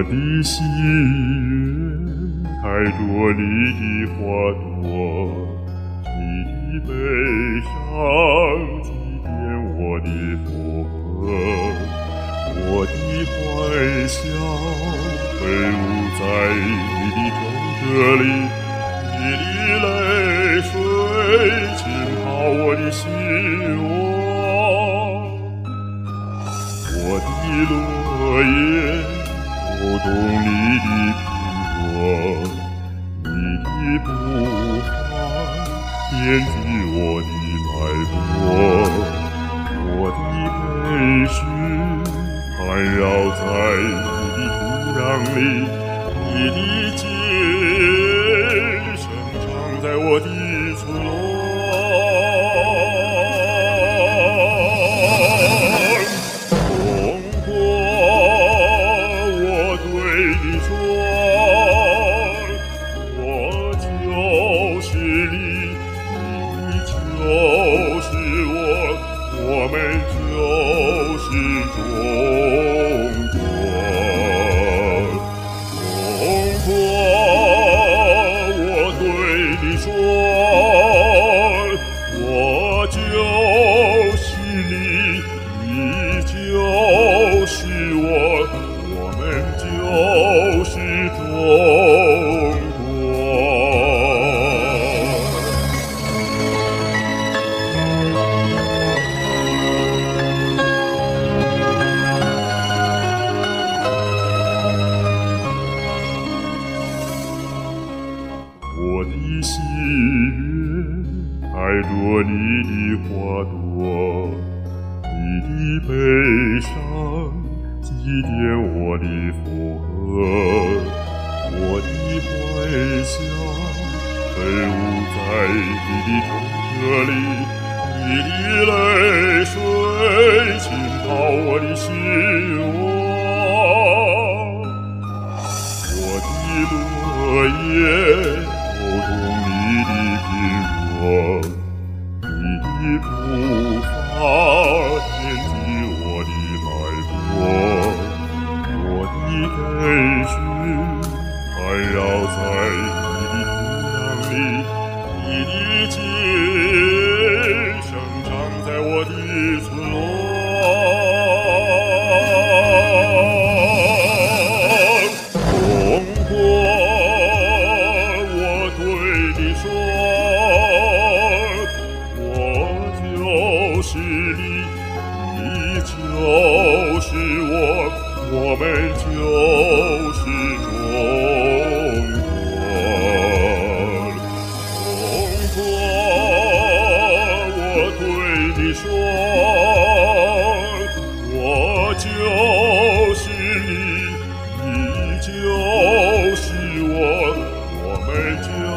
的喜悦开着你的花朵，你的悲伤祭奠我的负荷，我的欢笑飞舞在你的皱褶里，你的泪水浸泡我的心窝，我的落叶舞动你的苹果，你的步伐点击我的脉搏，我的悲绪缠绕在你的土壤里，你的节日生长在我的村落。我们就是中国，我对你说，我就是你，你就是我们就是中国。我的喜悦开着你的花朵，你的悲伤祭奠我的负荷，我的欢笑飞舞在你的皱褶里，你的泪水浸泡我的心窝，我的落叶舞动你的苹果，你的步伐点击我的脉搏，我的悲绪缠绕在你的土壤里，你的节日生长在我的村落。就是你，你就是我们就是中国。我对你说，我就是你，你就是我们就是